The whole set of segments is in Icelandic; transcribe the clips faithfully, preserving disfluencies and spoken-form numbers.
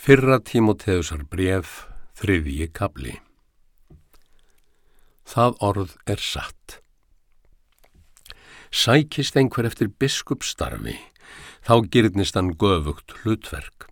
Fyrra Tímóteusar bréf, þriðji kafli. Það orð er satt. Sækist einhver eftir biskupsstarfi, þá girnist hann göfugt hlutverk.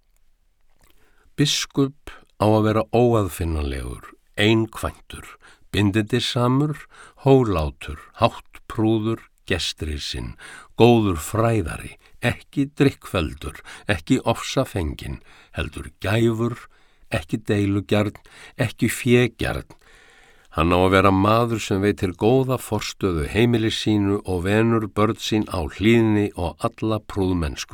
Biskup á að vera óaðfinnanlegur, einkvæntur, bindindissamur, hólátur, háttprúður, gestrisinn, góður fræðari, ekki drykkfelldur, ekki ofsafenginn, heldur gæfur, ekki deilugjarn, ekki fégjarn. Hann á að vera maður sem veitir góða forstöðu heimili sínu og venur börn sín á hlýðni og alla prúðmennsku.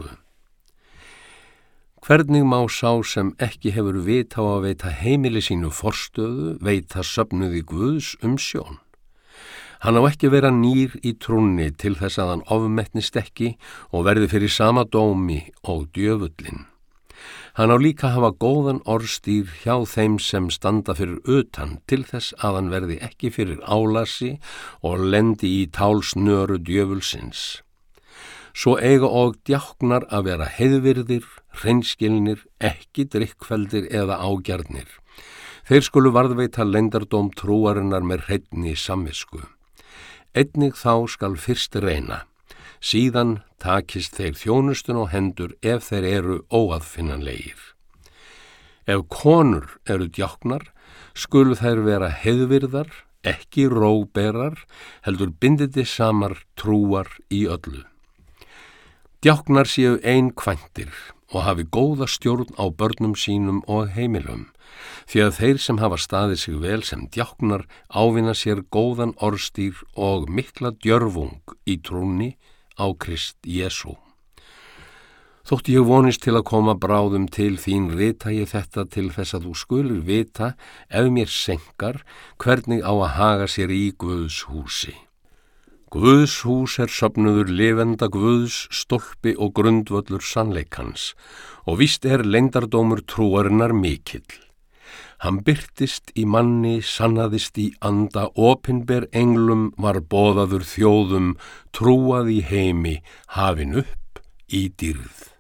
Hvernig má sá sem ekki hefur vit á að veita heimili sínu forstöðu veita söfnuði Guðs umsjón? Hann á ekki vera nýr í trúnni til þess að hann ofmetnist ekki og verði fyrir sama dómi og djöfullinn. Hann á líka hafa góðan orðstýr hjá þeim sem standa fyrir utan til þess að hann verði ekki fyrir álasi og lendi í tálsnöru djöfulsins. Svo eiga og djáknar að vera heiðvirðir, hreinskilnir, ekki drykkfelldir eða ágjarnir. Þeir skulu varðveita leyndardóm trúarinnar með hreinni samvisku. Einnig þá skal fyrst reyna, síðan takist þeir þjónustun á hendur ef þeir eru óaðfinnanlegir. Ef konur eru djáknar, skulu þær vera heiðvirðar, ekki rógberar, heldur bindindissamar trúar í öllu. Djáknar séu einkvæntir og hafi góða stjórn á börnum sínum og heimilum, því að þeir sem hafa staðið sig vel sem djáknar ávinna sér góðan orðstýr og mikla djörfung í trúnni á Krist Jesú. Þótt ég vonist til að koma bráðum til þín, rita ég þetta til þess að þú skulir vita, ef mér senkar, hvernig á að haga sér í Guðs húsi. Guðs hús er söfnuður lifenda Guðs, stólpi og grundvöllur sannleikans, og víst er leyndardómur trúarinnar mikill. Hann birtist í manni, sannaðist í anda, opinber englum, var boðaður þjóðum, trúað í heimi, hafin upp í dýrð.